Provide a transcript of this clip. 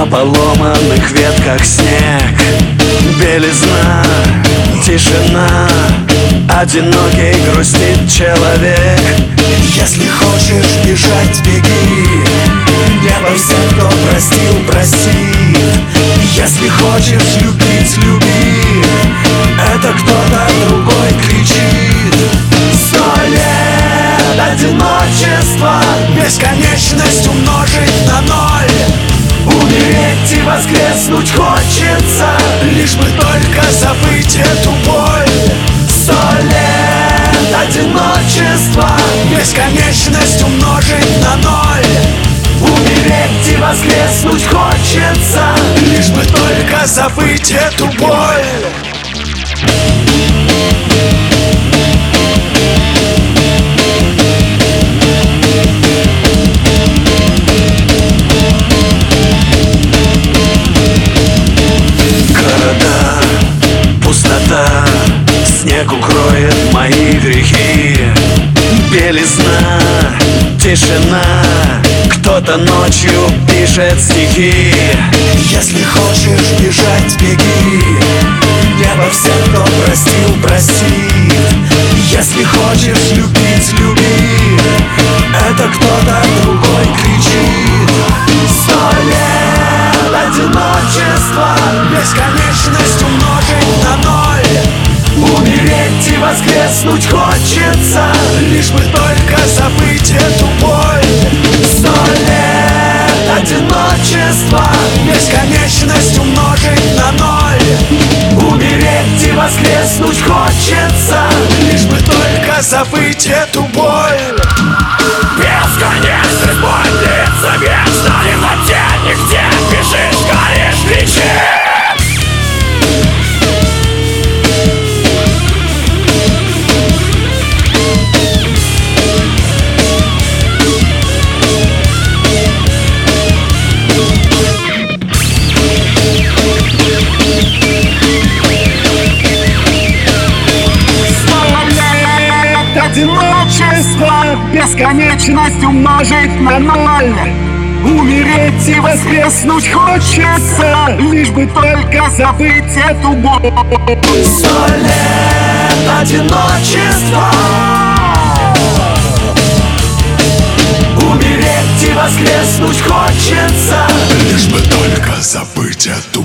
поломанных ветках снег, белизна, тишина, одинокий грустит человек. Если хочешь бежать, беги, небо всех, кто простил, простит. Если хочешь любить, люби, это кто-то другой кричит. 100 лет одиночества, бесконечность умножить на 0. Умереть и воскреснуть хочется, лишь бы только забыть эту боль. 100 лет одиночества, бесконечность умножить на 0. Умереть и воскреснуть хочется, лишь бы только забыть эту боль. Города, пустота, снег укроет мои грехи. Белизна, тишина, кто-то ночью пишет стихи. Если хочешь бежать, беги, небо всех, кто простил, простит. Если хочешь любить, люби, это кто-то другой кричит. 100 лет одиночества, бесконечность умножить на 0. Умереть и воскреснуть хочется, лишь бы только забыть эту боль. 100 лет одиночества, бесконечность умножить на 0. Умереть и воскреснуть хочется, лишь бы только забыть эту боль. Бесконечность боль длится вечно, не в темноте нигде бежишь, горишь, кричишь. Одиночество, бесконечность умножить на 0. Умереть и воскреснуть хочется, лишь бы только забыть эту боль. 100 лет одиночества, умереть и воскреснуть хочется, лишь бы только забыть эту